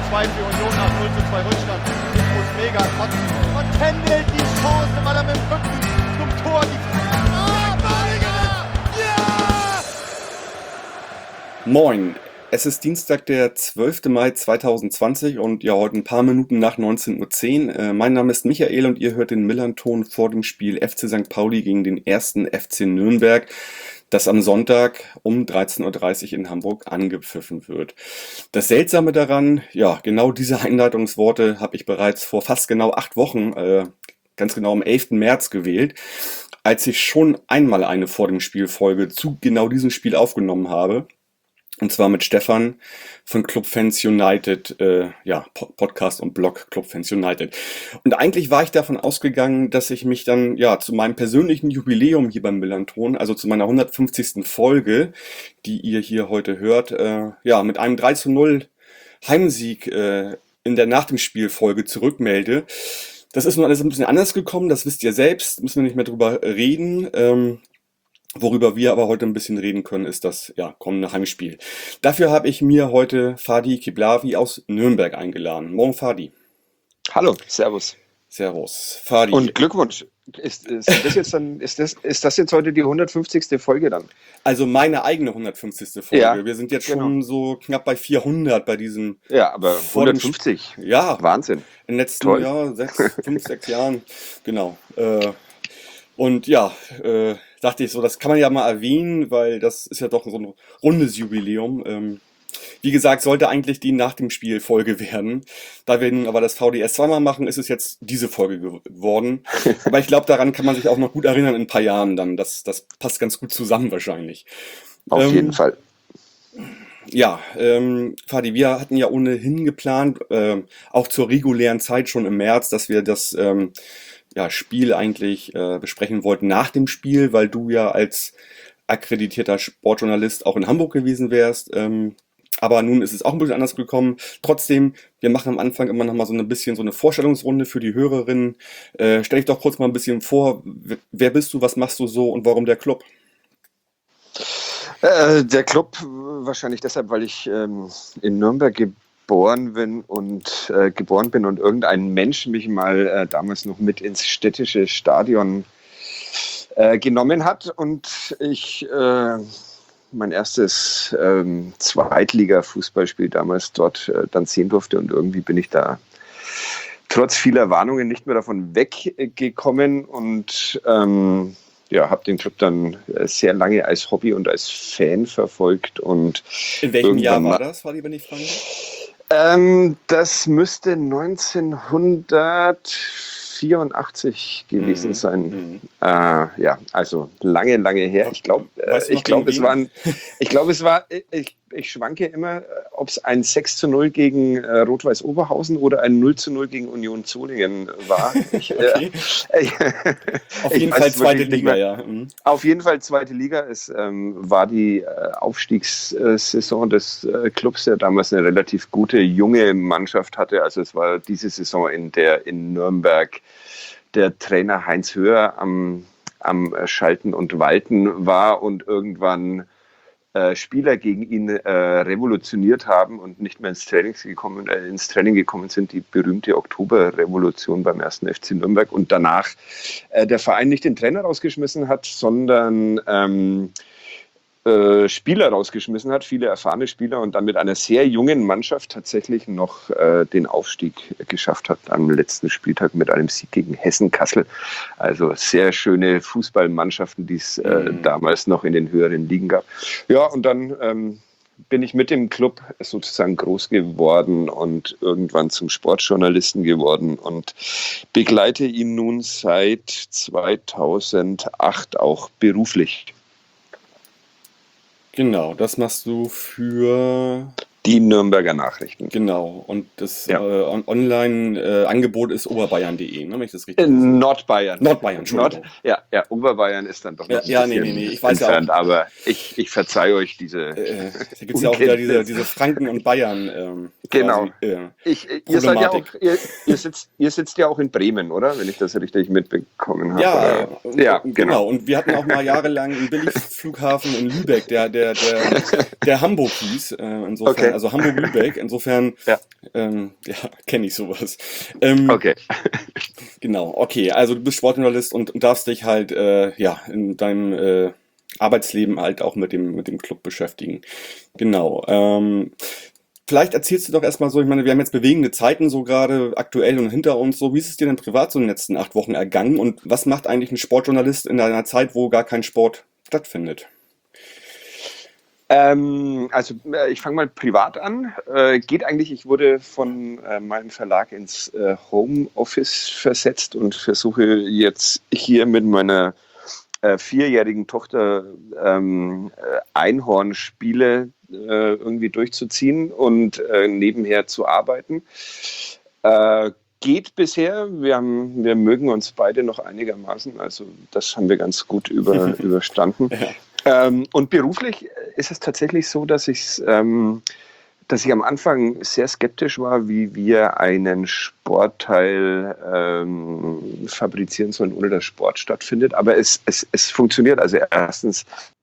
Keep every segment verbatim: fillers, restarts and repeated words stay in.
zwei für Union nach null zu zwei Rückstand. Jetzt muss Mega kotzen und händelt die Chance, weil er mit dem Rücken zum Tor die Ah, Balinger! Ja! Moin, es ist Dienstag, der zwölfte Mai zweitausendzwanzig und ja, heute ein paar Minuten nach neunzehn Uhr zehn. Äh, mein Name ist Michael und ihr hört den Millern-Ton vor dem Spiel F C Sankt Pauli gegen den ersten F C Nürnberg, das am Sonntag um dreizehn Uhr dreißig in Hamburg angepfiffen wird. Das Seltsame daran, ja, genau diese Einleitungsworte habe ich bereits vor fast genau acht Wochen, äh, ganz genau am elften März gewählt, als ich schon einmal eine vor dem Spiel Folge zu genau diesem Spiel aufgenommen habe. Und zwar mit Stefan von Club Fans United, äh, ja, Podcast und Blog Club Fans United. Und eigentlich war ich davon ausgegangen, dass ich mich dann, ja, zu meinem persönlichen Jubiläum hier beim Millern-Ton, also zu meiner hundertfünfzigsten Folge, die ihr hier heute hört, äh, ja, mit einem drei zu null Heimsieg äh, in der Nach dem Spiel Folge zurückmelde. Das ist nun alles ein bisschen anders gekommen, das wisst ihr selbst, müssen wir nicht mehr drüber reden. Ähm, Worüber wir aber heute ein bisschen reden können, ist das ja, kommende Heimspiel. Dafür habe ich mir heute Fadi Kiblavi aus Nürnberg eingeladen. Morgen, Fadi. Hallo, Servus. Servus. Fadi. Und Glückwunsch. Ist, ist, das jetzt dann, ist, das, ist das jetzt heute die hundertfünfzigste Folge dann? Also meine eigene hundertfünfzigste Folge. Ja, wir sind jetzt genau. schon so knapp bei vierhundert bei diesem... Ja, aber vor dem hundertfünfzig. Sp- Ja, Wahnsinn. in den letzten Toll. Jahr, sechs, fünf, sechs Jahren. Genau. Äh, und ja, äh, dachte ich so, das kann man ja mal erwähnen, weil das ist ja doch so ein rundes Jubiläum. Ähm, wie gesagt, sollte eigentlich die nach dem Spiel Folge werden. Da wir nun aber das V D S zweimal machen, ist es jetzt diese Folge geworden. Aber ich glaube, daran kann man sich auch noch gut erinnern in ein paar Jahren dann. Das, das passt ganz gut zusammen wahrscheinlich. Auf Ähm, jeden Fall. Ja, ähm, Fadi, wir hatten ja ohnehin geplant, ähm, auch zur regulären Zeit schon im März, dass wir das ähm, ja, Spiel eigentlich äh, besprechen wollten nach dem Spiel, weil du ja als akkreditierter Sportjournalist auch in Hamburg gewesen wärst. Ähm, aber nun ist es auch ein bisschen anders gekommen. Trotzdem, wir machen am Anfang immer noch mal so ein bisschen so eine Vorstellungsrunde für die Hörerinnen. Äh, stell dich doch kurz mal ein bisschen vor, wer bist du, was machst du so und warum der Club? Äh, der Club wahrscheinlich deshalb, weil ich ähm, in Nürnberg geboren bin und äh, geboren bin und irgendein Mensch mich mal äh, damals noch mit ins städtische Stadion äh, genommen hat und ich äh, mein erstes ähm, Zweitliga-Fußballspiel damals dort äh, dann sehen durfte und irgendwie bin ich da trotz vieler Warnungen nicht mehr davon weggekommen und ähm, ja, habe den Club dann sehr lange als Hobby und als Fan verfolgt und in welchem Jahr war ma- das, Fadi, wenn ich fragen darf? Ähm, das müsste neunzehnhundertvierundachtzig gewesen Mhm. sein. Mhm. Äh, ja, also lange, lange her. Ich glaube, äh, Weißt du noch ich glaube, gegen es wen? waren, ich glaube, es war, ich, ich schwanke immer, ob es ein sechs zu null gegen äh, Rot-Weiß Oberhausen oder ein null zu null gegen Union Solingen war. Ich, Okay. äh, Auf ich jeden weiß Fall es zweite wirklich nicht Liga, mehr. ja. Mhm. Auf jeden Fall zweite Liga. Es ähm, war die äh, Aufstiegssaison des äh, Clubs, der damals eine relativ gute junge Mannschaft hatte. Also es war diese Saison, in der in Nürnberg der Trainer Heinz Höher am, am Schalten und Walten war und irgendwann äh, Spieler gegen ihn äh, revolutioniert haben und nicht mehr ins Training gekommen, äh, ins Training gekommen sind, die berühmte Oktoberrevolution beim ersten F C Nürnberg und danach äh, der Verein nicht den Trainer rausgeschmissen hat, sondern ähm, äh, Spieler rausgeschmissen hat, viele erfahrene Spieler und dann mit einer sehr jungen Mannschaft tatsächlich noch äh, den Aufstieg geschafft hat am letzten Spieltag mit einem Sieg gegen Hessen-Kassel. Also sehr schöne Fußballmannschaften, die es äh, Mhm. damals noch in den höheren Ligen gab. Ja, und dann ähm, bin ich mit dem Club sozusagen groß geworden und irgendwann zum Sportjournalisten geworden und begleite ihn nun seit zweitausendacht auch beruflich. Genau, das machst du für... Die Nürnberger Nachrichten. Genau, und das Ja. äh, on- Online-Angebot ist oberbayern punkt de, ne, wenn ich das richtig Äh, sehe. Nordbayern. Nordbayern, Entschuldigung. Nord, ja, ja, Oberbayern ist dann doch noch Ja, ein ja, nee, bisschen nee, nee, ich weiß ja entfernt, aber ich, ich verzeihe euch diese. Äh, da gibt es ja auch wieder diese, Unkenntnis. diese Franken- und Bayern ähm, Genau. quasi, äh, Ich, ihr, seid ja auch, Problematik. ihr, ihr, sitzt, ihr sitzt ja auch in Bremen, oder? Wenn ich das richtig mitbekommen habe. Ja, oder? äh, ja, genau. genau. Und wir hatten auch mal jahrelang einen Billigflughafen in Lübeck, der, der, der, der Hamburg hieß. Äh, insofern, Okay. also Hamburg-Lübeck. Insofern, Ja. ähm, ja, kenne ich sowas. Ähm, Okay. Genau, okay. Also du bist Sportjournalist und, und darfst dich halt äh, ja in deinem äh, Arbeitsleben halt auch mit dem mit dem Club beschäftigen. Genau. Ähm, vielleicht erzählst du doch erstmal so, ich meine, wir haben jetzt bewegende Zeiten so gerade aktuell und hinter uns so. Wie ist es dir denn privat so in den letzten acht Wochen ergangen und was macht eigentlich ein Sportjournalist in einer Zeit, wo gar kein Sport stattfindet? Ähm, also äh, ich fange mal privat an. Äh, geht eigentlich, ich wurde von äh, meinem Verlag ins äh, Homeoffice versetzt und versuche jetzt hier mit meiner äh, vierjährigen Tochter ähm, äh, Einhornspiele äh, irgendwie durchzuziehen und äh, nebenher zu arbeiten. Äh, geht bisher. Wir, haben, wir mögen uns beide noch einigermaßen. Also das haben wir ganz gut über, überstanden. Ja. Ähm, und beruflich ist es tatsächlich so, dass ich, ähm, dass ich am Anfang sehr skeptisch war, wie wir einen Sportteil ähm, fabrizieren sollen, ohne dass Sport stattfindet. Aber es, es, es funktioniert. Also erstens,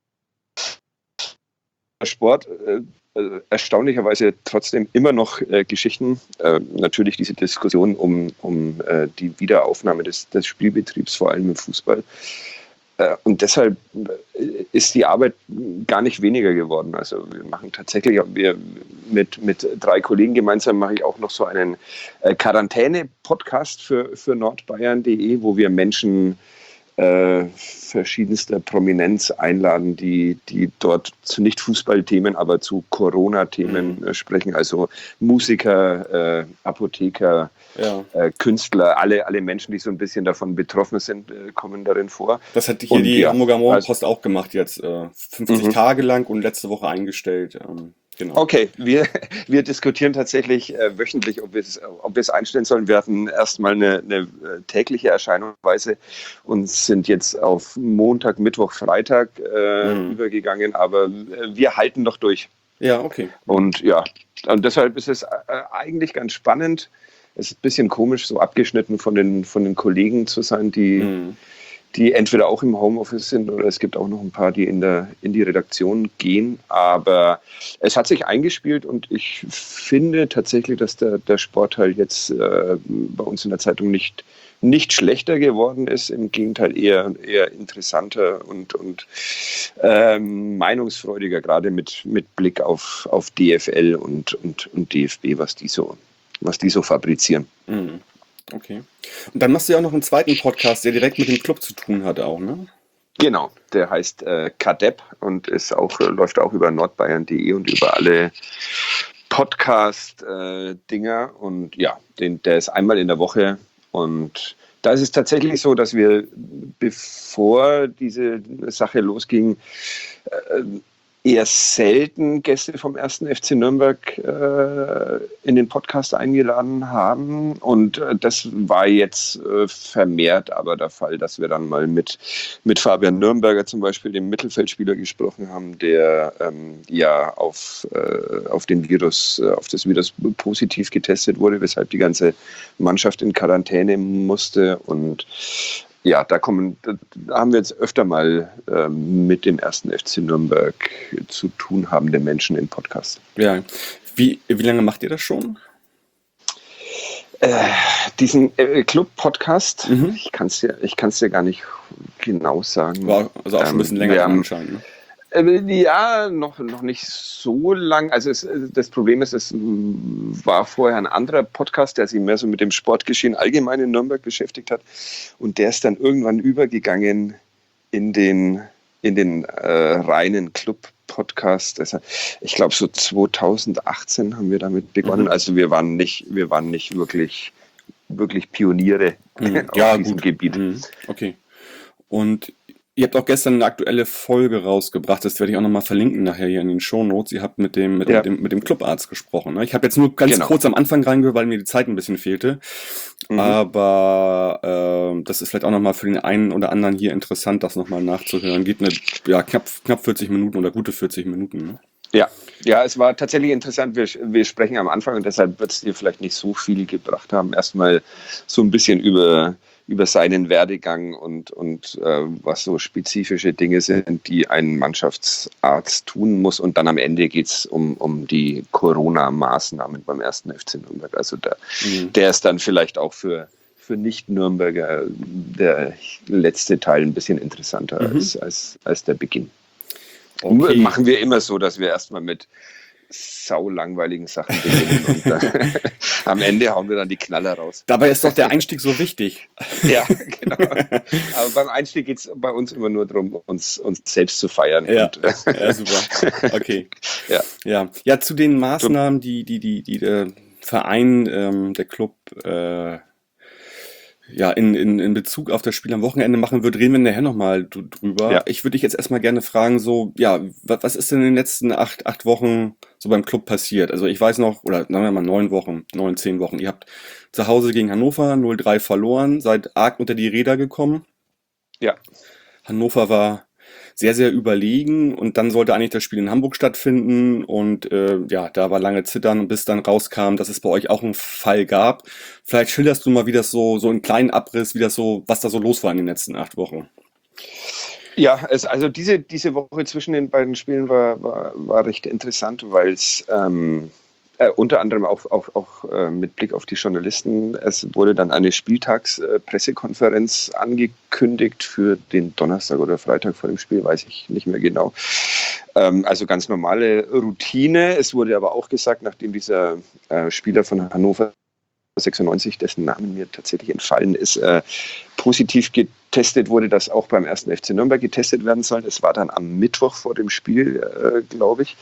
Sport äh, äh, erstaunlicherweise trotzdem immer noch äh, Geschichten. Äh, natürlich diese Diskussion um, um äh, die Wiederaufnahme des, des Spielbetriebs, vor allem im Fußball. Äh, und deshalb ist die Arbeit gar nicht weniger geworden. Also wir machen tatsächlich, wir mit, mit drei Kollegen gemeinsam mache ich auch noch so einen äh, Quarantäne-Podcast für, für nordbayern punkt de, wo wir Menschen äh, verschiedenster Prominenz einladen, die, die dort zu nicht Fußballthemen, aber zu Corona-Themen Mhm. äh, sprechen. Also Musiker, äh, Apotheker, Ja. äh, Künstler, alle, alle Menschen, die so ein bisschen davon betroffen sind, äh, kommen darin vor. Das hat hier Und die ja, Hamburger also, Morgenpost auch gemacht jetzt. Äh, fünfzig Mhm. Tage lang und letzte Woche eingestellt. Ähm, genau. Okay, wir, wir diskutieren tatsächlich äh, wöchentlich, ob wir es ob wir es einstellen sollen. Wir hatten erstmal eine, eine äh, tägliche Erscheinungsweise und sind jetzt auf Montag, Mittwoch, Freitag äh, Mhm. übergegangen, aber äh, wir halten noch durch. Ja, okay. Und ja, und deshalb ist es äh, eigentlich ganz spannend. Es ist ein bisschen komisch, so abgeschnitten von den, von den Kollegen zu sein, die, Mhm. die entweder auch im Homeoffice sind oder es gibt auch noch ein paar, die in, der, in die Redaktion gehen. Aber es hat sich eingespielt und ich finde tatsächlich, dass der, der Sportteil jetzt äh, bei uns in der Zeitung nicht, nicht schlechter geworden ist. Im Gegenteil eher, eher interessanter und, und ähm, meinungsfreudiger, gerade mit, mit Blick auf, auf D F L und, und, und D F B, was die so, was die so fabrizieren. Mhm. Okay. Und dann machst du ja auch noch einen zweiten Podcast, der direkt mit dem Club zu tun hat auch, ne? Genau, der heißt äh, Kadepp und ist auch, äh, läuft auch über nordbayern punkt de und über alle Podcast-Dinger. Äh, und ja, den, der ist einmal in der Woche. Und da ist es tatsächlich so, dass wir, bevor diese Sache losging, äh, eher selten Gäste vom ersten F C Nürnberg äh, in den Podcast eingeladen haben. Und äh, das war jetzt äh, vermehrt aber der Fall, dass wir dann mal mit, mit Fabian Nürnberger zum Beispiel, dem Mittelfeldspieler, gesprochen haben, der ähm, ja auf, äh, auf den Virus, äh, auf das Virus positiv getestet wurde, weshalb die ganze Mannschaft in Quarantäne musste. Und ja, da kommen, da haben wir jetzt öfter mal ähm, mit dem ersten F C Nürnberg zu tun habende Menschen im Podcast. Ja. Wie, wie lange macht ihr das schon? Äh, diesen äh, Club-Podcast, Mhm. ich kann es dir, ich kann's dir gar nicht genau sagen. War also auch schon ein bisschen Ähm, länger wir dran haben- anscheinend, ne? Äh, Ja, noch, noch nicht so lang. Also es, das Problem ist, es war vorher ein anderer Podcast, der sich mehr so mit dem Sportgeschehen allgemein in Nürnberg beschäftigt hat. Und der ist dann irgendwann übergegangen in den, in den äh, reinen Club-Podcast. Das, ich glaube, so zweitausendachtzehn haben wir damit begonnen. Mhm. Also wir waren nicht, wir waren nicht wirklich, wirklich Pioniere Mhm. auf Ja, diesem gut. Gebiet. Mhm. Okay. Und ihr habt auch gestern eine aktuelle Folge rausgebracht, das werde ich auch nochmal verlinken nachher hier in den Shownotes. Ihr habt mit dem, mit, Ja. mit dem, mit dem Clubarzt gesprochen. Ne? Ich habe jetzt nur ganz Genau. kurz am Anfang reingehört, weil mir die Zeit ein bisschen fehlte. Mhm. Aber ähm, das ist vielleicht auch nochmal für den einen oder anderen hier interessant, das nochmal nachzuhören. Geht eine, ja, knapp, knapp vierzig Minuten oder gute vierzig Minuten. Ne? Ja, ja, es war tatsächlich interessant. Wir, wir sprechen am Anfang und deshalb wird es dir vielleicht nicht so viel gebracht haben. Erstmal so ein bisschen über, über seinen Werdegang und, und äh, was so spezifische Dinge sind, die ein Mannschaftsarzt tun muss. Und dann am Ende geht es um, um die Corona-Maßnahmen beim ersten F C Nürnberg. Also der, mhm. der ist dann vielleicht auch für, für Nicht-Nürnberger der letzte Teil ein bisschen interessanter mhm. als, als, als der Beginn. Okay. Machen wir immer so, dass wir erstmal mit sau langweiligen Sachen beginnen und dann, am Ende hauen wir dann die Knaller raus. Dabei ist doch der Einstieg so wichtig. Ja, genau. Aber beim Einstieg geht es bei uns immer nur darum, uns, uns selbst zu feiern. Ja, und, ja super. Okay. Ja. Ja. Ja, zu den Maßnahmen, die, die, die, die der Verein, ähm, der Club äh, ja, in, in, in Bezug auf das Spiel am Wochenende machen wird, reden wir nachher nochmal drüber. Ja. Ich würde dich jetzt erstmal gerne fragen, so, ja, was, was ist denn in den letzten acht, acht Wochen so beim Club passiert? Also ich weiß noch, oder sagen wir mal neun Wochen, neun, zehn Wochen. Ihr habt zu Hause gegen Hannover null drei verloren, seid arg unter die Räder gekommen. Ja. Hannover war sehr, sehr überlegen und dann sollte eigentlich das Spiel in Hamburg stattfinden und äh, ja, da war lange Zittern, bis dann rauskam, dass es bei euch auch einen Fall gab. Vielleicht schilderst du mal, wie das so, so einen kleinen Abriss, wie das so, was da so los war in den letzten acht Wochen. Ja, es, also diese, diese Woche zwischen den beiden Spielen war, war, war recht interessant, weil es ähm, äh, unter anderem auch, auch, auch äh, mit Blick auf die Journalisten, es wurde dann eine Spieltagspressekonferenz äh, angekündigt für den Donnerstag oder Freitag vor dem Spiel, weiß ich nicht mehr genau. Ähm, also ganz normale Routine. Es wurde aber auch gesagt, nachdem dieser äh, Spieler von Hannover sechsundneunzig, dessen Namen mir tatsächlich entfallen ist, äh, positiv getestet wurde, dass auch beim ersten F C Nürnberg getestet werden soll. Das war dann am Mittwoch vor dem Spiel, äh, glaube ich.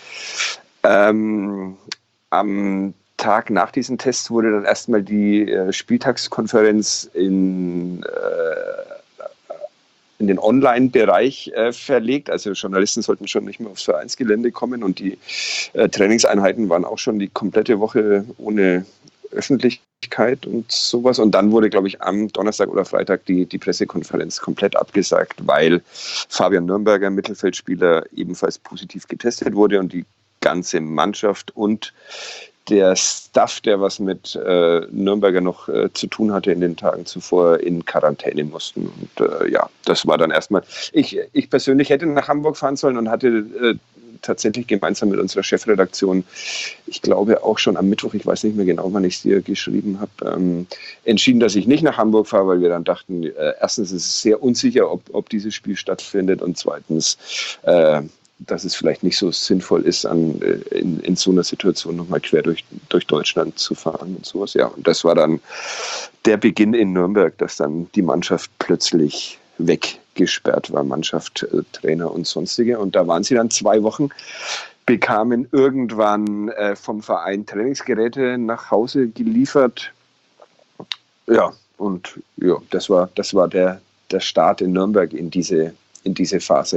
Ähm, am Tag nach diesen Tests wurde dann erstmal die äh, Spieltagskonferenz in, äh, in den Online-Bereich äh, verlegt. Also Journalisten sollten schon nicht mehr aufs Vereinsgelände kommen und die äh, Trainingseinheiten waren auch schon die komplette Woche ohne Öffentlichkeit und sowas. Und dann wurde, glaube ich, am Donnerstag oder Freitag die, die Pressekonferenz komplett abgesagt, weil Fabian Nürnberger, Mittelfeldspieler, ebenfalls positiv getestet wurde und die ganze Mannschaft und der Staff, der was mit äh, Nürnberger noch äh, zu tun hatte in den Tagen zuvor, in Quarantäne mussten. Und äh, ja, das war dann erstmal. Ich, ich persönlich hätte nach Hamburg fahren sollen und hatte äh, tatsächlich gemeinsam mit unserer Chefredaktion, ich glaube auch schon am Mittwoch, ich weiß nicht mehr genau, wann ich es dir geschrieben habe, ähm, entschieden, dass ich nicht nach Hamburg fahre, weil wir dann dachten, äh, erstens ist es sehr unsicher, ob, ob dieses Spiel stattfindet und zweitens, äh, dass es vielleicht nicht so sinnvoll ist, an, in, in so einer Situation nochmal quer durch, durch Deutschland zu fahren und sowas. Ja, und das war dann der Beginn in Nürnberg, dass dann die Mannschaft plötzlich weggesperrt war, Mannschaft, äh, Trainer und sonstige. Und da waren sie dann zwei Wochen, bekamen irgendwann äh, vom Verein Trainingsgeräte nach Hause geliefert. Ja, und ja, das war, das war der, der Start in Nürnberg in diese, in diese Phase.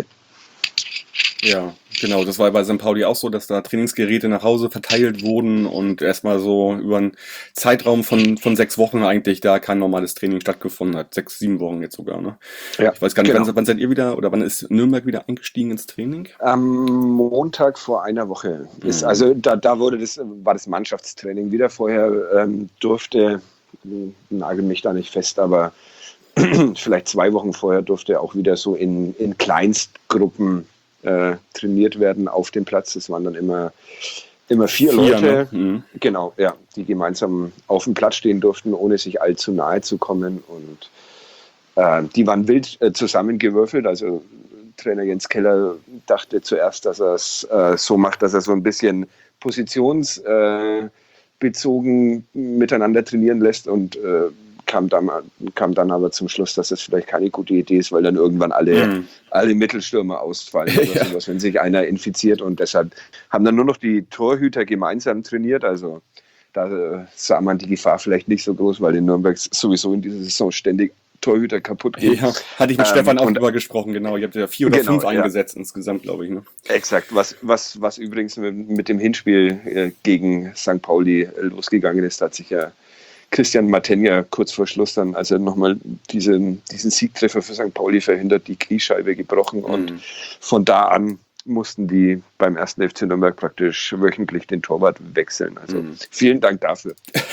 Ja, genau. Das war bei Sankt Pauli auch so, dass da Trainingsgeräte nach Hause verteilt wurden und erstmal so über einen Zeitraum von, von sechs Wochen eigentlich da kein normales Training stattgefunden hat. Sechs, sieben Wochen jetzt sogar, ne? Ja, ich weiß gar nicht, genau. wann, wann seid ihr wieder oder wann ist Nürnberg wieder eingestiegen ins Training? Am Montag vor einer Woche. Ist, mhm. Also da, da wurde das, war das Mannschaftstraining wieder. Vorher ähm, durfte, nagel mich da nicht fest, aber vielleicht zwei Wochen vorher durfte auch wieder so in, in Kleinstgruppen Äh, trainiert werden auf dem Platz. Das waren dann immer, immer vier, vier Leute, ne? mhm. genau, ja, die gemeinsam auf dem Platz stehen durften, ohne sich allzu nahe zu kommen. Und äh, die waren wild äh, zusammengewürfelt. Also Trainer Jens Keller dachte zuerst, dass er es äh, so macht, dass er so ein bisschen positionsbezogen äh, miteinander trainieren lässt und äh, Kam dann, kam dann aber zum Schluss, dass das vielleicht keine gute Idee ist, weil dann irgendwann alle, mhm. alle Mittelstürmer ausfallen oder ja. sowas, wenn sich einer infiziert. Und deshalb haben dann nur noch die Torhüter gemeinsam trainiert. Also da äh, sah man die Gefahr vielleicht nicht so groß, weil in Nürnberg sowieso in dieser Saison ständig Torhüter kaputt gehen. Ja, hatte ich mit ähm, Stefan auch drüber gesprochen, genau. Ihr habt ja vier oder genau, fünf eingesetzt ja. insgesamt, glaube ich. Ne? Exakt, was, was, was übrigens mit, mit dem Hinspiel äh, gegen Sankt Pauli äh, losgegangen ist, da hat sich ja Christian Matenja kurz vor Schluss dann, als er nochmal diesen, diesen Siegtreffer für Sankt Pauli verhindert, die Kniescheibe gebrochen. Mhm. Und von da an mussten die beim ersten F C Nürnberg praktisch wöchentlich den Torwart wechseln. Also mhm. vielen Dank dafür.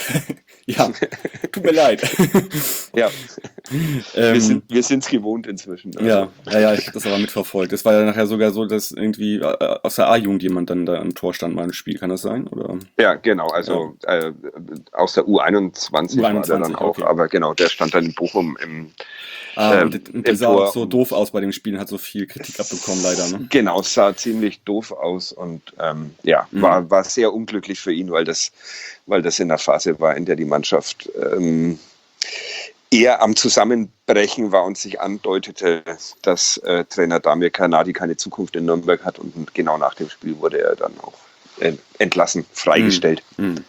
Ja, tut mir leid. Ja, Ähm, wir sind wir sind's gewohnt inzwischen. Also, Ja, ja, ja, ich habe das aber mitverfolgt. Es war ja nachher sogar so, dass irgendwie äh, aus der A-Jugend jemand dann da am Tor stand mal im Spiel. Kann das sein? Oder? ja, genau. Also äh, aus der U einundzwanzig, war der dann U einundzwanzig, auch, okay. aber genau, der stand dann in Bochum im, Ah, äh, und, der- und der im sah auch Tor. so und doof aus bei dem Spiel und hat so viel Kritik abbekommen, leider, ne? Genau, es sah ziemlich doof aus und ähm, ja, Mhm. war, war sehr unglücklich für ihn, weil das, weil das in der Phase war, in der die Mannschaft ähm, eher am Zusammenbrechen war und sich andeutete, dass äh, Trainer Damir Kanadi keine Zukunft in Nürnberg hat, und genau nach dem Spiel wurde er dann auch äh, entlassen, freigestellt. Mhm.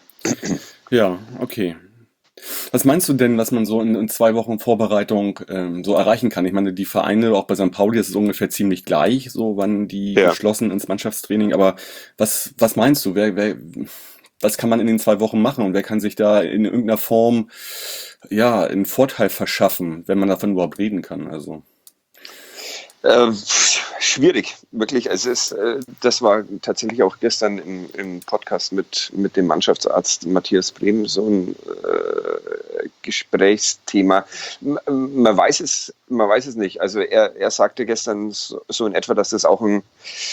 Ja, okay. Was meinst du denn, was man so in, in zwei Wochen Vorbereitung ähm, so erreichen kann? Ich meine, die Vereine, auch bei Sankt Pauli, das ist ungefähr ziemlich gleich, so wann die Ja. geschlossen ins Mannschaftstraining. Aber was, was meinst du? Wer, wer, was kann man in den zwei Wochen machen und wer kann sich da in irgendeiner Form ja einen Vorteil verschaffen, wenn man davon überhaupt reden kann? Also Ähm, schwierig, wirklich. Es ist, äh, das war tatsächlich auch gestern im, im Podcast mit, mit dem Mannschaftsarzt Matthias Brehm so ein äh, Gesprächsthema. M- Man weiß es, man weiß es nicht. Also er, er sagte gestern so, so in etwa, dass das auch ein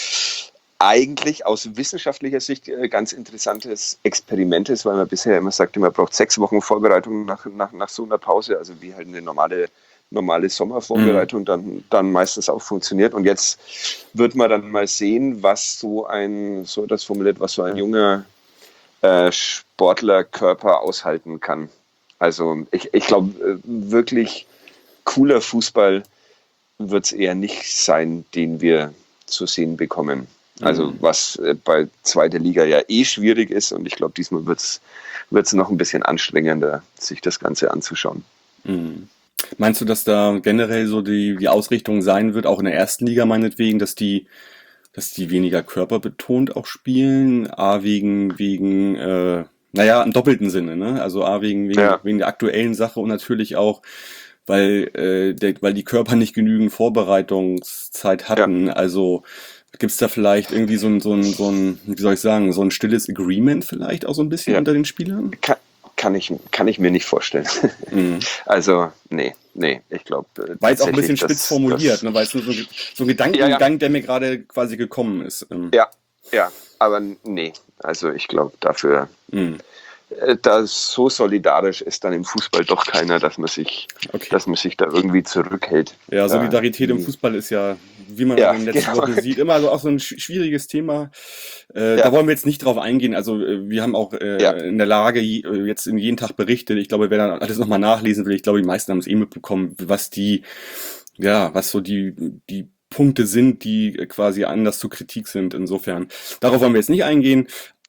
eigentlich aus wissenschaftlicher Sicht äh, ganz interessantes Experiment ist, weil man bisher immer sagte, man braucht sechs Wochen Vorbereitung nach, nach, nach so einer Pause, also wie halt eine normale normale Sommervorbereitung dann, dann meistens auch funktioniert. Und jetzt wird man dann mal sehen, was so ein, so das formuliert, was so ein junger äh, Sportlerkörper aushalten kann. Also ich, ich glaube, wirklich cooler Fußball wird es eher nicht sein, den wir zu sehen bekommen. Also Mhm. was äh, bei zweiter Liga ja eh schwierig ist, und ich glaube, diesmal wird es noch ein bisschen anstrengender, sich das Ganze anzuschauen. Mhm. Meinst du, dass da generell so die, die Ausrichtung sein wird, auch in der ersten Liga meinetwegen, dass die, dass die weniger körperbetont auch spielen? A, wegen, wegen, äh, naja, im doppelten Sinne, ne? Also A, wegen, wegen, Ja. wegen der aktuellen Sache und natürlich auch, weil, äh, der, weil die Körper nicht genügend Vorbereitungszeit hatten. Also gibt's da vielleicht irgendwie so ein, so ein, so ein, wie soll ich sagen, so ein stilles Agreement vielleicht auch so ein bisschen Ja. unter den Spielern? Kann, kann, ich, kann ich mir nicht vorstellen. Mhm. Also, nee, nee, ich glaube. War jetzt auch ein bisschen spitz formuliert, ne? Weil es nur so, so ein Gedankengang, Ja, ja. der mir gerade quasi gekommen ist. Ähm, Ja, ja, aber nee, also ich glaube, dafür, mh, äh, da so solidarisch ist dann im Fußball doch keiner, dass man sich, okay. dass man sich da irgendwie zurückhält. Ja, Solidarität Äh, im Fußball ist ja, wie man Ja, in den letzten genau. Wochen sieht, immer so auch so ein sch- schwieriges Thema. Äh, Ja. Da wollen wir jetzt nicht drauf eingehen. Also äh, wir haben auch äh, Ja. in der Lage je- äh, jetzt in jeden Tag berichtet. Ich glaube, wer dann alles nochmal nachlesen will, ich glaube, die meisten haben es eh mitbekommen, was die, ja, was so die, die Punkte sind, die äh, quasi anders zur Kritik sind. Insofern, darauf wollen wir jetzt nicht eingehen.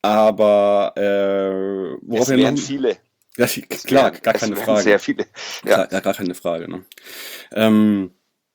Aber äh, worauf Es wir wären noch, viele. ja, Es klar, wären, gar es keine wären Frage. sehr viele. Ja. Klar, ja, gar keine Frage, ne? Ähm,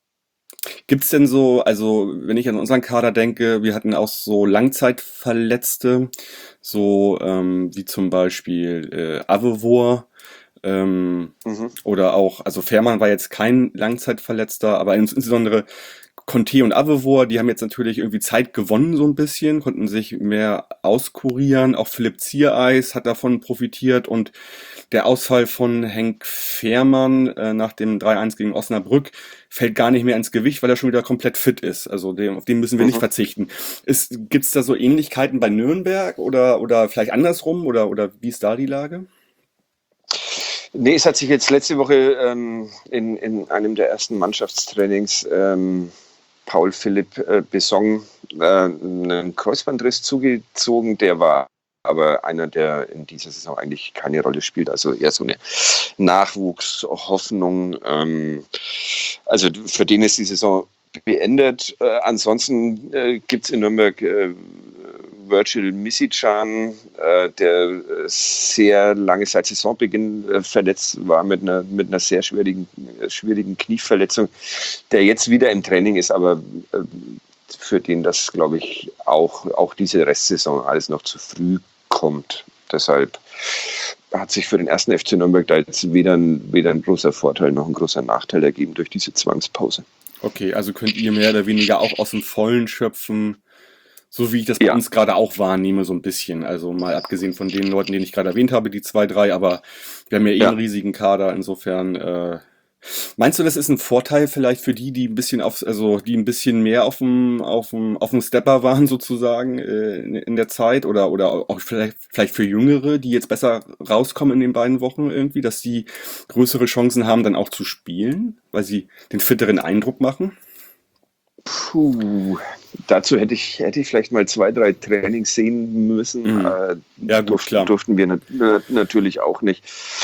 Gibt's denn so, also wenn ich an unseren Kader denke, wir hatten auch so Langzeitverletzte, so ähm, wie zum Beispiel äh, Avevor, ähm, Mhm. oder auch, also Fährmann war jetzt kein Langzeitverletzter, aber ins, insbesondere Conte und Avevor, die haben jetzt natürlich irgendwie Zeit gewonnen so ein bisschen, konnten sich mehr auskurieren. Auch Philipp Ziereis hat davon profitiert und der Ausfall von Henk Fährmann äh, nach dem drei eins gegen Osnabrück fällt gar nicht mehr ins Gewicht, weil er schon wieder komplett fit ist. Also dem, auf den müssen wir Mhm. nicht verzichten. Ist, gibt's da so Ähnlichkeiten bei Nürnberg oder, oder vielleicht andersrum oder, oder wie ist da die Lage? Nee, es hat sich jetzt letzte Woche ähm, in, in einem der ersten Mannschaftstrainings ähm, Paul Philipp äh, Besson äh, einen Kreuzbandriss zugezogen. Der war aber einer, der in dieser Saison eigentlich keine Rolle spielt. Also eher so eine Nachwuchshoffnung. Ähm, also für den ist die Saison beendet. Äh, ansonsten äh, gibt es in Nürnberg äh, Virgil Misicjan, äh, der äh, sehr lange seit Saisonbeginn äh, verletzt war mit einer, mit einer sehr schwierigen, äh, schwierigen Knieverletzung, der jetzt wieder im Training ist, aber äh, für den das, glaube ich, auch, auch diese Restsaison alles noch zu früh kommt. Deshalb hat sich für den ersten F C Nürnberg da jetzt weder ein, weder ein großer Vorteil noch ein großer Nachteil ergeben durch diese Zwangspause. Okay, also könnt ihr mehr oder weniger auch aus dem Vollen schöpfen, So wie ich das bei Ja. uns gerade auch wahrnehme, so ein bisschen. Also mal abgesehen von den Leuten, die ich gerade erwähnt habe, die zwei, drei, aber wir haben ja eh Ja. einen riesigen Kader, insofern, äh, meinst du, das ist ein Vorteil vielleicht für die, die ein bisschen auf, also die ein bisschen mehr auf dem, auf dem, auf dem Stepper waren sozusagen äh, in, in der Zeit oder oder auch vielleicht vielleicht für Jüngere, die jetzt besser rauskommen in den beiden Wochen irgendwie, dass sie größere Chancen haben, dann auch zu spielen, weil sie den fitteren Eindruck machen? Puh, dazu hätte ich, hätte ich vielleicht mal zwei, drei Trainings sehen müssen. Mhm. Äh, Ja, gut, durften, klar. durften wir nat na- natürlich auch nicht.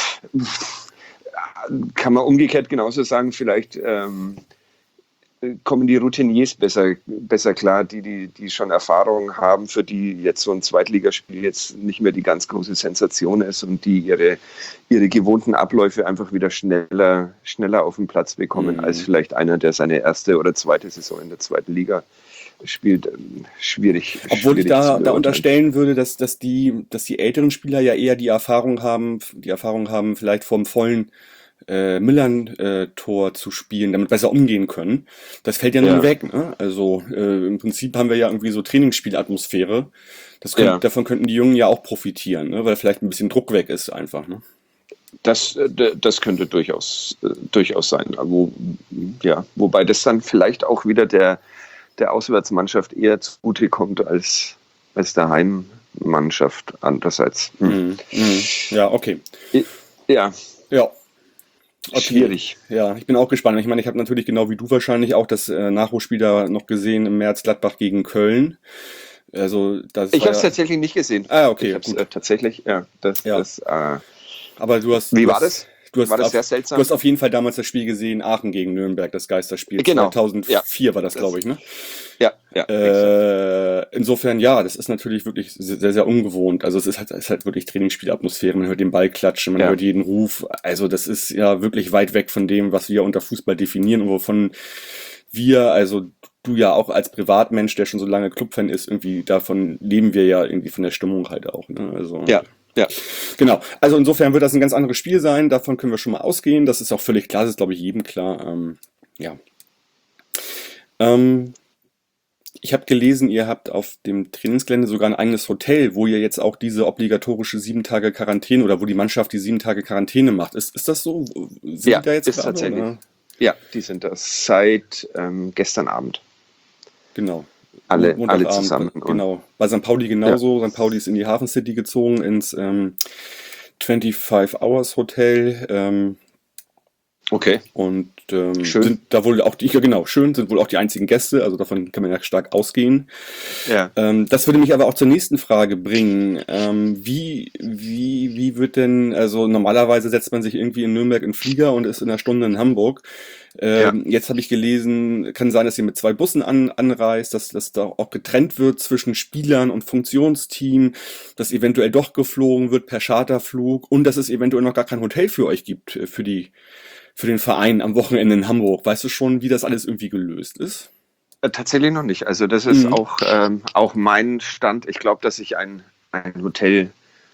Kann man umgekehrt genauso sagen, vielleicht ähm, kommen die Routiniers besser, besser klar, die, die, die schon Erfahrung haben, für die jetzt so ein Zweitligaspiel jetzt nicht mehr die ganz große Sensation ist und die ihre, ihre gewohnten Abläufe einfach wieder schneller, schneller auf den Platz bekommen, Mhm. als vielleicht einer, der seine erste oder zweite Saison in der zweiten Liga spielt. Ähm, Schwierig. Obwohl ich schwierig zu da, da beurteilen. unterstellen würde, dass, dass die, dass die älteren Spieler ja eher die Erfahrung haben, die Erfahrung haben, vielleicht vom vollen äh, Millern-Tor zu spielen, damit besser umgehen können. Das fällt ja nun Ja. weg, ne? Also äh, im Prinzip haben wir ja irgendwie so Trainingsspielatmosphäre. Das könnt, Ja. Davon könnten die Jungen ja auch profitieren, ne? Weil vielleicht ein bisschen Druck weg ist einfach, ne? Das, äh, d- das könnte durchaus, äh, durchaus sein. Aber Wo, ja, wobei das dann vielleicht auch wieder der, der Auswärtsmannschaft eher zugute kommt als, als der Heimmannschaft andererseits. Hm. Mhm. Mhm. Ja, okay. Ja, Ja. Okay. schwierig. Ja, ich bin auch gespannt. Ich meine, ich habe natürlich genau wie du wahrscheinlich auch das äh, Nachholspiel da noch gesehen im März Gladbach gegen Köln. Also das Ich war habe es ja, tatsächlich nicht gesehen. Ah, okay, Ich ja, habe es gut. äh, tatsächlich, ja, das, Ja. das, äh, aber du hast Wie du war hast, das? Du hast, War das auf, sehr seltsam? du hast auf jeden Fall damals das Spiel gesehen, Aachen gegen Nürnberg, das Geisterspiel. Genau, zweitausendvier war das, Das- glaube ich, ne? ja, ja. exakt. Äh, insofern, ja, das ist natürlich wirklich sehr, sehr ungewohnt. Also es ist halt, es ist halt wirklich Trainingsspielatmosphäre. Man hört den Ball klatschen, man Ja. hört jeden Ruf. Also das ist ja wirklich weit weg von dem, was wir unter Fußball definieren und wovon wir, also du ja auch als Privatmensch, der schon so lange Clubfan ist, irgendwie davon leben wir ja irgendwie von der Stimmung halt auch. Ne? Also, Ja, ja. Genau. Also insofern wird das ein ganz anderes Spiel sein. Davon können wir schon mal ausgehen. Das ist auch völlig klar. Das ist, glaube ich, jedem klar. Ähm, ja. Ähm, ich habe gelesen, ihr habt auf dem Trainingsgelände sogar ein eigenes Hotel, wo ihr jetzt auch diese obligatorische sieben Tage Quarantäne oder wo die Mannschaft die sieben Tage Quarantäne macht. Ist, ist das so? Sind Ja, die da jetzt ist gerade, tatsächlich. oder? Ja, die sind das seit ähm, gestern Abend. Genau. Alle, Mon- alle Montagabend, zusammen. Und- Genau. Bei Sankt Pauli genauso. Sankt Pauli ist in die Hafen City gezogen, ins ähm, fünfundzwanzig Hours Hotel. Ähm, Okay. und ähm, Schön. sind da wohl auch die, ja genau, schön, sind wohl auch die einzigen Gäste, also davon kann man ja stark ausgehen. Ja. Ähm, das würde mich aber auch zur nächsten Frage bringen. Ähm, wie, wie, wie wird denn, also normalerweise setzt man sich irgendwie in Nürnberg in den Flieger und ist in einer Stunde in Hamburg. Ähm, Jetzt habe ich gelesen, kann sein, dass ihr mit zwei Bussen an, anreist, dass, dass da auch getrennt wird zwischen Spielern und Funktionsteam, dass eventuell doch geflogen wird per Charterflug und dass es eventuell noch gar kein Hotel für euch gibt, äh, für die, für den Verein am Wochenende in Hamburg. Weißt du schon, wie das alles irgendwie gelöst ist? Äh, Tatsächlich noch nicht. Also das ist Mhm. auch, ähm, auch mein Stand. Ich glaube, dass sich ein, ein Hotel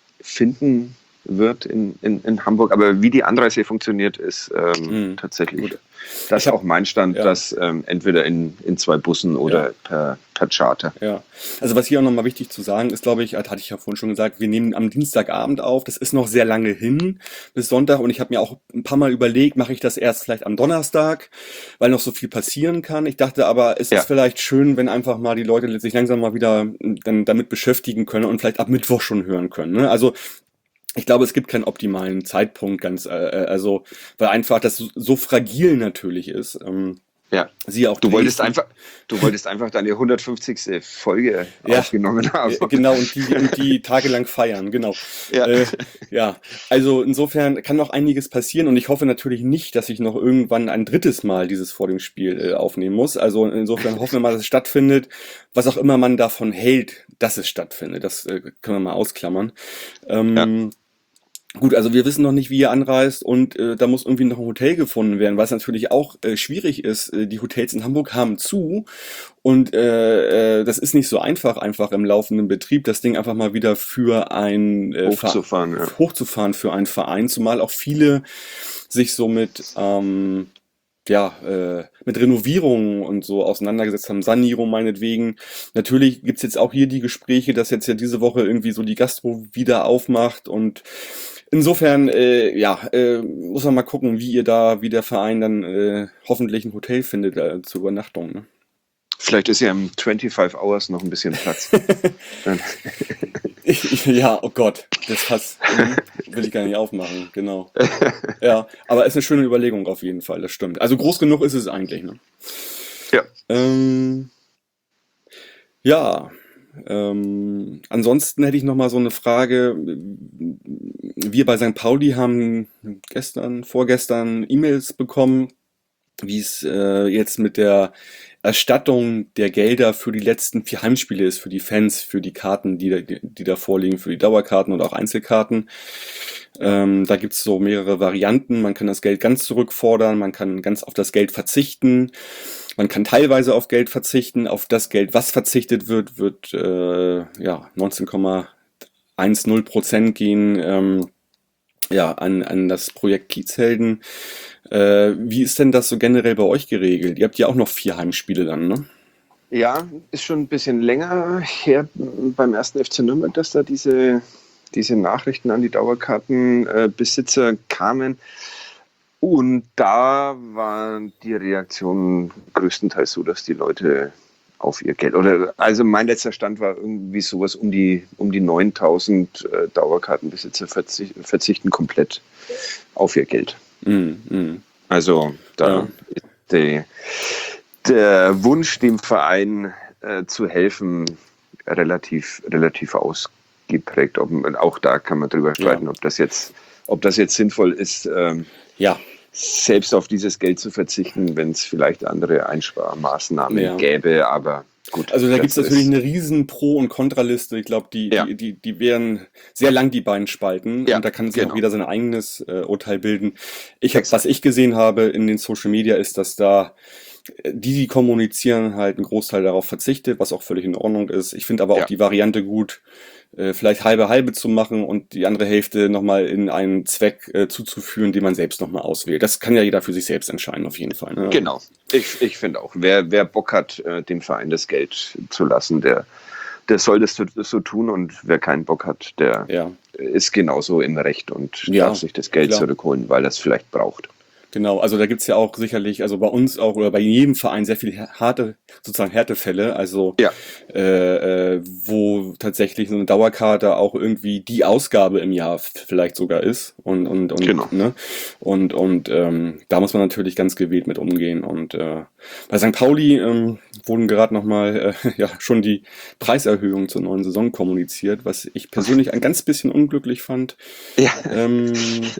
finden wird in, in, in Hamburg. Aber wie die Anreise funktioniert, ist ähm, Mhm. tatsächlich. Gut. Das Ich ist hab- auch mein Stand, ja. dass ähm, entweder in, in zwei Bussen oder Ja. per, per Charter. Ja, also was hier auch nochmal wichtig zu sagen ist, glaube ich, das hatte ich ja vorhin schon gesagt, wir nehmen am Dienstagabend auf, das ist noch sehr lange hin bis Sonntag und ich habe mir auch ein paar Mal überlegt, mache ich das erst vielleicht am Donnerstag, weil noch so viel passieren kann. Ich dachte aber, es Ja. ist vielleicht schön, wenn einfach mal die Leute sich langsam mal wieder dann damit beschäftigen können und vielleicht ab Mittwoch schon hören können. Ne? Also ich glaube, es gibt keinen optimalen Zeitpunkt, ganz, äh, äh, also weil einfach das so, so fragil natürlich ist. Ähm, Ja. siehe auch Du wolltest Dresden. einfach, du wolltest einfach deine hundertfünfzigste Folge Ja. aufgenommen haben. Äh, Genau, und die, und die tagelang feiern, genau. Ja. Äh, ja, also insofern kann noch einiges passieren und ich hoffe natürlich nicht, dass ich noch irgendwann ein drittes Mal dieses vor dem Spiel äh, aufnehmen muss. Also insofern hoffen wir mal, dass es stattfindet. Was auch immer man davon hält, dass es stattfindet, das äh, können wir mal ausklammern. Ähm, Gut, also wir wissen noch nicht, wie ihr anreist und äh, da muss irgendwie noch ein Hotel gefunden werden, was natürlich auch äh, schwierig ist. Äh, die Hotels in Hamburg haben zu und äh, äh, das ist nicht so einfach, einfach im laufenden Betrieb das Ding einfach mal wieder für ein äh, Ver- Hochzufahren, ja. hochzufahren für einen Verein, zumal auch viele sich so mit ähm, ja, äh, mit Renovierungen und so auseinandergesetzt haben, Sanierung meinetwegen. Natürlich gibt's jetzt auch hier die Gespräche, dass jetzt ja diese Woche irgendwie so die Gastro wieder aufmacht und insofern, äh, ja, äh, muss man mal gucken, wie ihr da, wie der Verein dann äh, hoffentlich ein Hotel findet äh, zur Übernachtung. Ne? Vielleicht ist ja im fünfundzwanzig Hours noch ein bisschen Platz. Dann- Ja, oh Gott, das Fass hm, will ich gar nicht aufmachen, genau. Ja, aber ist eine schöne Überlegung auf jeden Fall, das stimmt. Also groß genug ist es eigentlich, ne? ja. Ähm, ja, ähm, ansonsten hätte ich noch mal so eine Frage. Wir bei Sankt Pauli haben gestern, vorgestern E-Mails bekommen, wie es äh, jetzt mit der Erstattung der Gelder für die letzten vier Heimspiele ist, für die Fans, für die Karten, die da, die, die da vorliegen, für die Dauerkarten und auch Einzelkarten. Ähm, da gibt's so mehrere Varianten. Man kann das Geld ganz zurückfordern, man kann ganz auf das Geld verzichten, man kann teilweise auf Geld verzichten. Auf das Geld, was verzichtet wird, wird äh, ja neunzehn Komma zehn Prozent gehen. Ähm, ja, an, an das Projekt Kiezhelden. Äh, wie ist denn das so generell bei euch geregelt? Ihr habt ja auch noch vier Heimspiele dann, ne? Ja, ist schon ein bisschen länger her beim ersten F C Nürnberg, dass da diese, diese Nachrichten an die Dauerkartenbesitzer kamen. Und da war die Reaktion größtenteils so, dass die Leute auf ihr Geld, oder also mein letzter Stand war irgendwie sowas um die, um die neuntausend äh, Dauerkartenbesitzer verzicht, verzichten komplett auf ihr Geld. Mm, mm. Also da Ja. ist die, der Wunsch, dem Verein äh, zu helfen, relativ, relativ ausgeprägt. Ob, auch da kann man drüber streiten, Ja. ob das jetzt, ob das jetzt sinnvoll ist, ähm, Ja, selbst auf dieses Geld zu verzichten, wenn es vielleicht andere Einsparmaßnahmen Ja. gäbe, aber gut. also da das gibt's natürlich ist- eine riesen Pro- und Kontraliste. Ich glaube, die, Ja. die, die, die wären sehr lang, die beiden Spalten. Ja, Und da kann sich genau. auch jeder sein eigenes äh, Urteil bilden. Ich hab, Exakt. was ich gesehen habe in den Social Media ist, dass da äh, die, die kommunizieren, halt ein Großteil darauf verzichtet, was auch völlig in Ordnung ist. Ich finde aber auch Ja. die Variante gut, äh, vielleicht halbe halbe zu machen und die andere Hälfte nochmal in einen Zweck äh, zuzuführen, den man selbst nochmal auswählt. Das kann ja jeder für sich selbst entscheiden, auf jeden Fall. Ne? Genau. Ich, ich finde auch, wer, wer Bock hat, äh, dem Verein das Geld zu lassen, der, der soll das so, so tun, und wer keinen Bock hat, der Ja. ist genauso im Recht und Ja, darf sich das Geld klar. zurückholen, weil er es vielleicht braucht. Genau, also da gibt's ja auch sicherlich, also bei uns auch oder bei jedem Verein sehr viele harte, sozusagen Härtefälle, also Ja. äh, äh, wo tatsächlich so eine Dauerkarte auch irgendwie die Ausgabe im Jahr f- vielleicht sogar ist und und und Genau. ne und und ähm, da muss man natürlich ganz gewählt mit umgehen und äh, bei Sankt Pauli ähm, wurden gerade noch mal äh, ja schon die Preiserhöhungen zur neuen Saison kommuniziert, was ich persönlich ein ganz bisschen unglücklich fand. Ja. Ähm,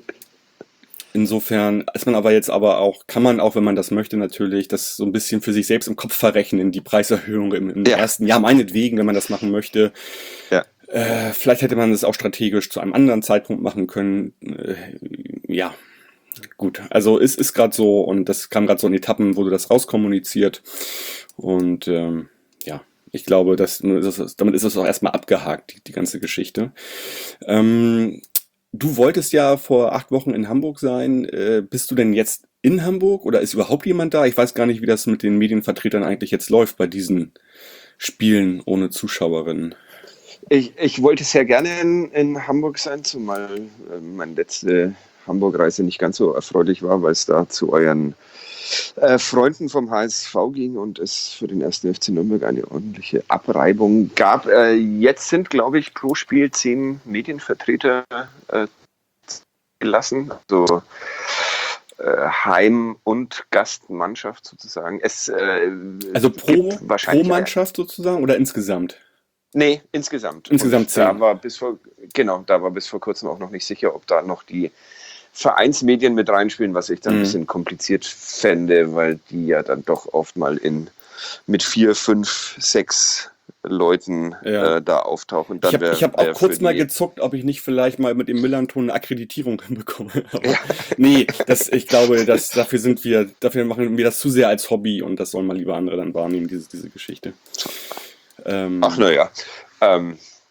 Insofern ist man aber jetzt aber auch, kann man auch, wenn man das möchte, natürlich das so ein bisschen für sich selbst im Kopf verrechnen, die Preiserhöhung im, im Ja. ersten Jahr, meinetwegen, wenn man das machen möchte. Ja. Äh, vielleicht hätte man das auch strategisch zu einem anderen Zeitpunkt machen können. Äh, ja, gut. Also es ist gerade so und das kam gerade so in Etappen, wurde das rauskommuniziert. Und ähm, ja, ich glaube, dass, das ist, damit ist es auch erstmal abgehakt, die, die ganze Geschichte. Ähm, Du wolltest ja vor acht Wochen in Hamburg sein. Äh, bist du denn jetzt in Hamburg oder ist überhaupt jemand da? Ich weiß gar nicht, wie das mit den Medienvertretern eigentlich jetzt läuft bei diesen Spielen ohne Zuschauerinnen. Ich, ich wollte sehr gerne in, in Hamburg sein, zumal äh, meine letzte Hamburg-Reise nicht ganz so erfreulich war, weil es da zu euren äh, Freunden vom H S V ging und es für den ersten F C Nürnberg eine ordentliche Abreibung gab. Äh, jetzt sind, glaube ich, pro Spiel zehn Medienvertreter äh, gelassen, also äh, Heim- und Gastmannschaft sozusagen. Es, äh, Also pro, gibt wahrscheinlich pro Mannschaft sozusagen oder insgesamt? Nee, insgesamt. Insgesamt Und da zehn. war bis vor, genau, da war bis vor kurzem auch noch nicht sicher, ob da noch die Vereinsmedien mit reinspielen, was ich dann Mhm. ein bisschen kompliziert fände, weil die ja dann doch oft mal in mit vier, fünf, sechs Leuten Ja. äh, da auftauchen. Dann Ich habe wär- ich hab wär auch kurz für mal die- gezuckt, ob ich nicht vielleicht mal mit dem Millanton eine Akkreditierung hinbekomme. Aber nee, das, ich glaube, das, dafür sind wir, dafür machen wir das zu sehr als Hobby und das sollen mal lieber andere dann wahrnehmen, diese, diese Geschichte. Ähm, Ach naja, ähm,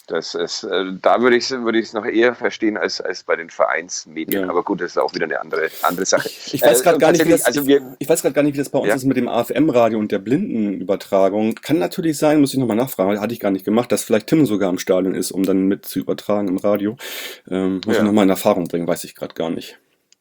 Das ist, äh, da würde ich es würde ich's noch eher verstehen als, als bei den Vereinsmedien. Ja. Aber gut, das ist auch wieder eine andere, andere Sache. Ich weiß gerade Äh, gar nicht, wie das, tatsächlich, also wir, ich, ich weiß gerade gar nicht, wie das bei uns ja, ist mit dem A F M-Radio und der Blindenübertragung. Kann natürlich sein, muss ich nochmal nachfragen, hatte ich gar nicht gemacht, dass vielleicht Tim sogar im Stadion ist, um dann mit zu übertragen im Radio. Ähm, muss ich ja. nochmal in Erfahrung bringen, weiß ich gerade gar nicht.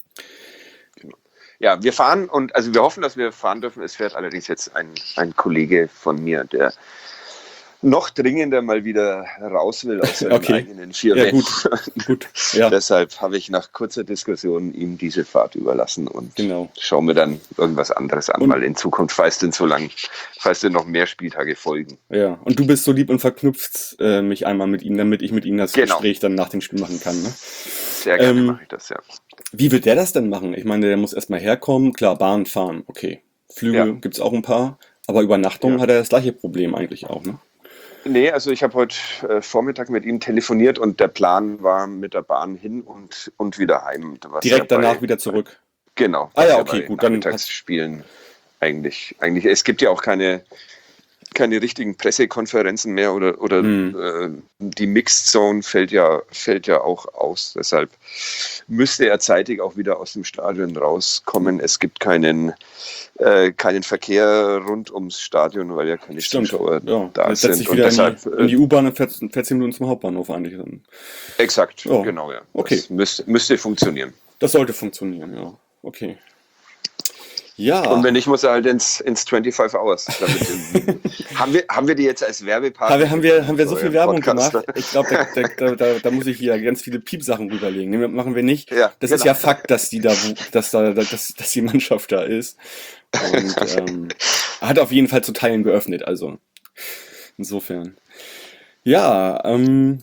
Ja, wir fahren und also wir hoffen, dass wir fahren dürfen. Es fährt allerdings jetzt ein, ein Kollege von mir, der noch dringender mal wieder raus will aus seinen Okay. eigenen vier Ja, Wänden. gut, gut. Ja, Deshalb habe ich nach kurzer Diskussion ihm diese Fahrt überlassen und genau. schaue mir dann irgendwas anderes an, Und- mal in Zukunft, falls denn so lang, falls denn noch mehr Spieltage folgen. Ja, und du bist so lieb und verknüpft äh, mich einmal mit ihm, damit ich mit ihm das Genau. Gespräch dann nach dem Spiel machen kann. Ne? Sehr gerne Ähm, mache ich das, ja. Wie wird der das denn machen? Ich meine, der muss erstmal herkommen, klar, Bahn fahren, okay. Flüge Ja. gibt's auch ein paar, aber Übernachtung Ja. hat er das gleiche Problem eigentlich auch, ne? Nee, also ich habe heute äh, Vormittag mit ihm telefoniert und der Plan war mit der Bahn hin und, und wieder heim. Was Direkt ja bei- danach wieder zurück. Genau. Ah ja, was okay, bei gut, dann Nachmittagsspielen eigentlich, eigentlich, es gibt ja auch keine, keine richtigen Pressekonferenzen mehr oder, oder Hm. äh, die Mixed Zone fällt ja, fällt ja auch aus. Deshalb müsste er zeitig auch wieder aus dem Stadion rauskommen. Es gibt keinen, äh, keinen Verkehr rund ums Stadion, weil ja keine Stimmt, Zuschauer ja. da Jetzt setzt sind. sich wieder deshalb, in, die, in die U-Bahn und fährt, fährt zehn Minuten zum Hauptbahnhof eigentlich. Dann. äh, exakt, Oh, genau, ja. okay. Das müsste, müsste funktionieren. Das sollte funktionieren, ja. Okay. Ja. Und wenn nicht, muss er halt ins, ins fünfundzwanzig Hours. Damit, haben, wir, haben wir die jetzt als Werbepartner? Haben wir, haben wir, haben wir so viel Euren Werbung Podcast? gemacht? Ich glaube, da, da, da, da muss ich hier ganz viele Piepsachen rüberlegen. Nee, machen wir nicht. Ja, Das ist genau. ja Fakt, dass die da, dass da, dass, dass die Mannschaft da ist. Und ähm, hat auf jeden Fall zu Teilen geöffnet. Also insofern. Ja, ähm,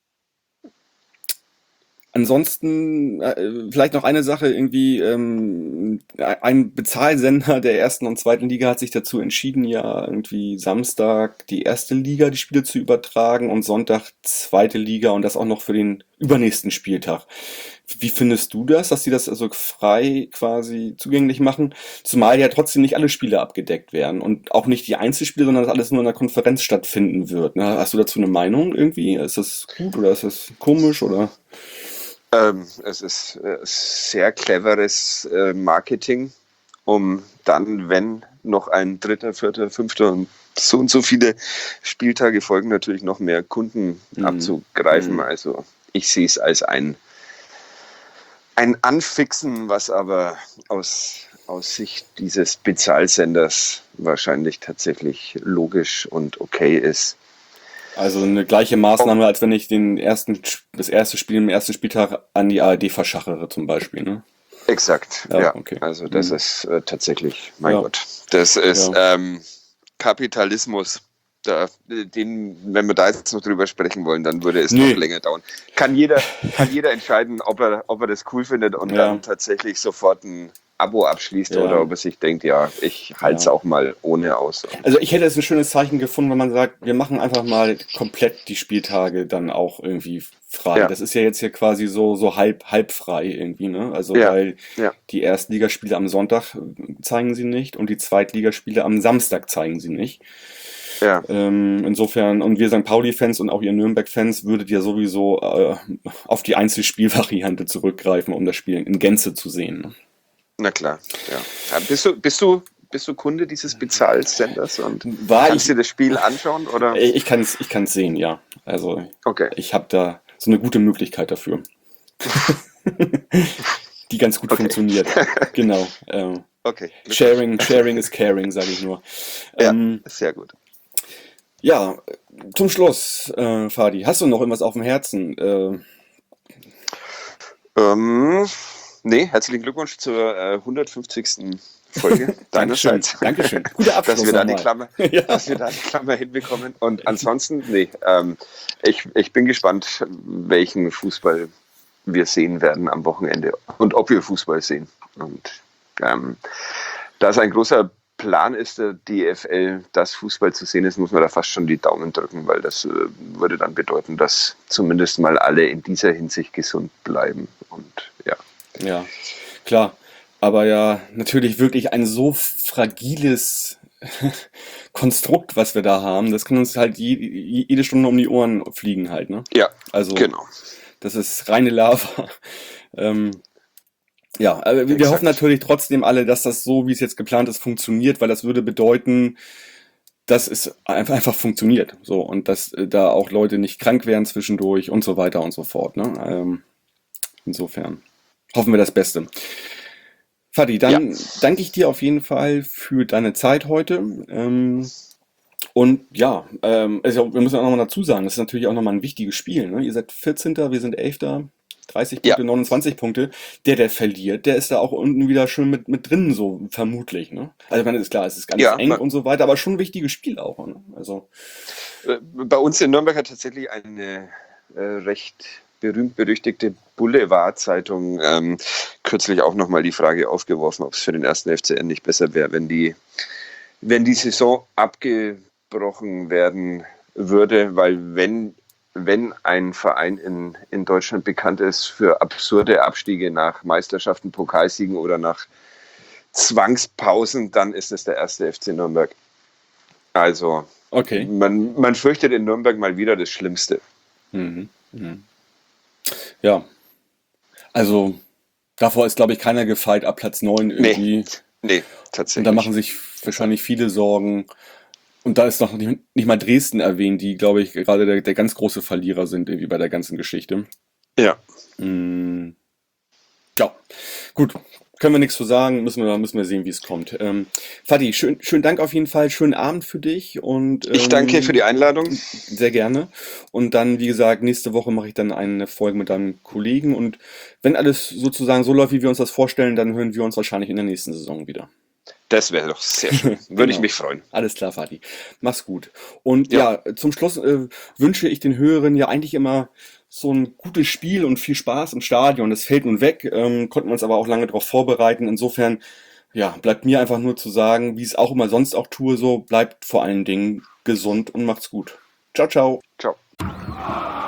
ansonsten äh, vielleicht noch eine Sache irgendwie, ähm, ein Bezahlsender der ersten und zweiten Liga hat sich dazu entschieden, ja irgendwie Samstag die erste Liga die Spiele zu übertragen und Sonntag zweite Liga und das auch noch für den übernächsten Spieltag. Wie findest du das, dass die das also frei quasi zugänglich machen? Zumal ja trotzdem nicht alle Spiele abgedeckt werden und auch nicht die Einzelspiele, sondern dass alles nur in der Konferenz stattfinden wird. Ne? Hast du dazu eine Meinung irgendwie? Ist das gut oder ist das komisch oder? Ähm, es ist äh, sehr cleveres äh, Marketing, um dann, wenn noch ein dritter, vierter, fünfter und so und so viele Spieltage folgen, natürlich noch mehr Kunden Mhm. abzugreifen. Mhm. Also ich sehe es als ein, ein Anfixen, was aber aus, aus Sicht dieses Bezahlsenders wahrscheinlich tatsächlich logisch und okay ist. Also eine gleiche Maßnahme, als wenn ich den ersten, das erste Spiel im ersten Spieltag an die A R D verschachere zum Beispiel, ne? Exakt, Ja, ja. okay. Also das Mhm. ist äh, tatsächlich, mein Ja. Gott, das ist Ja. ähm, Kapitalismus. Da, den, wenn wir da jetzt noch drüber sprechen wollen, dann würde es Nee. noch länger dauern. Kann jeder, kann jeder entscheiden, ob er, ob er das cool findet und Ja. dann tatsächlich sofort ein Abo abschließt Ja. oder ob er sich denkt, ja, ich halte es Ja. auch mal ohne aus. Also ich hätte es ein schönes Zeichen gefunden, wenn man sagt, wir machen einfach mal komplett die Spieltage dann auch irgendwie frei. Ja. Das ist ja jetzt hier quasi so, so halb, halb frei irgendwie, ne? Also Ja. weil Ja. die Erstligaspiele am Sonntag äh, zeigen sie nicht und die Zweitligaspiele am Samstag zeigen sie nicht. Ja, Ähm, insofern, und wir Sankt Pauli-Fans und auch ihr Nürnberg-Fans würdet ihr sowieso äh, auf die Einzelspielvariante zurückgreifen, um das Spiel in Gänze zu sehen. Ne? na klar. Ja. Ja, bist du, bist du, bist du Kunde dieses Bezahlsenders und War kannst ich, dir das Spiel anschauen oder? ich ich kann es ich kann's sehen, ja. Also Okay. ich habe da so eine gute Möglichkeit dafür. Die ganz gut Okay. funktioniert. Genau. Ähm, Okay. sharing, sharing is caring, sage ich nur. Ja, Ähm, sehr gut. ja, zum Schluss, äh, Fadi, hast du noch irgendwas auf dem Herzen? Äh, Ähm, nee, herzlichen Glückwunsch zur äh, hundertfünfzigsten Folge Dankeschön, deinerseits. Dankeschön. Guter Abschluss Dass wir, da die nochmal. Klammer, Ja. dass wir da die Klammer hinbekommen. Und ansonsten, nee, ähm, ich, ich bin gespannt, welchen Fußball wir sehen werden am Wochenende und ob wir Fußball sehen. Und ähm, da es ein großer Plan ist, der D F L, dass Fußball zu sehen ist, muss man da fast schon die Daumen drücken, weil das äh, würde dann bedeuten, dass zumindest mal alle in dieser Hinsicht gesund bleiben. Und ja. Ja, klar. Aber ja, natürlich wirklich ein so fragiles Konstrukt, was wir da haben, das kann uns halt je, jede Stunde um die Ohren fliegen halt, ne? Ja, Also, genau. das ist reine Lava. ähm, ja, aber wir Exakt. hoffen natürlich trotzdem alle, dass das so, wie es jetzt geplant ist, funktioniert, weil das würde bedeuten, dass es einfach, einfach funktioniert. So, und dass äh, da auch Leute nicht krank werden zwischendurch und so weiter und so fort, ne? Ähm, insofern hoffen wir das Beste. Fadi, dann Ja. danke ich dir auf jeden Fall für deine Zeit heute. Ähm, und ja, ähm, also wir müssen auch nochmal dazu sagen, das ist natürlich auch nochmal ein wichtiges Spiel. Ne? Ihr seid vierzehnter, wir sind elfter dreißig Ja. Punkte, neunundzwanzig Punkte. Der, der verliert, der ist da auch unten wieder schön mit, mit drin, so vermutlich. Ne? Also ich meine, ist klar, es ist ganz Ja, eng man- und so weiter, aber schon ein wichtiges Spiel auch. Ne? Also, Äh, Bei uns in Nürnberg hat tatsächlich eine äh, recht berühmt-berüchtigte Boulevard-Zeitung ähm, kürzlich auch nochmal die Frage aufgeworfen, ob es für den ersten F C N nicht besser wäre, wenn die, wenn die Saison abgebrochen werden würde, weil wenn, wenn ein Verein in, in Deutschland bekannt ist für absurde Abstiege nach Meisterschaften, Pokalsiegen oder nach Zwangspausen, dann ist es der erste F C Nürnberg. Also okay. man, man fürchtet in Nürnberg mal wieder das Schlimmste. Mhm. Mhm. Ja. Also, davor ist, glaube ich, keiner gefeit ab Platz neun irgendwie. Nee, Und tatsächlich. da machen sich wahrscheinlich viele Sorgen. Und da ist noch nicht, nicht mal Dresden erwähnt, die, glaube ich, gerade der, der ganz große Verlierer sind irgendwie bei der ganzen Geschichte. Ja, Mm, ja, gut. Können wir nichts zu sagen, müssen wir, müssen wir sehen, wie es kommt. Ähm, Fadi, schön, schönen Dank auf jeden Fall, schönen Abend für dich und ich ähm, danke für die Einladung. sehr gerne. Und dann, wie gesagt, nächste Woche mache ich dann eine Folge mit deinem Kollegen. Und wenn alles sozusagen so läuft, wie wir uns das vorstellen, dann hören wir uns wahrscheinlich in der nächsten Saison wieder. Das wäre doch sehr schön. Würde ich Genau. mich freuen. Alles klar, Fadi. Mach's gut. Und Ja. ja, zum Schluss äh, wünsche ich den Hörern ja eigentlich immer so ein gutes Spiel und viel Spaß im Stadion. Das fällt nun weg, ähm, konnten wir uns aber auch lange darauf vorbereiten. Insofern, ja, bleibt mir einfach nur zu sagen, wie ich es auch immer sonst auch tue, so bleibt vor allen Dingen gesund und macht's gut. Ciao, ciao. Ciao.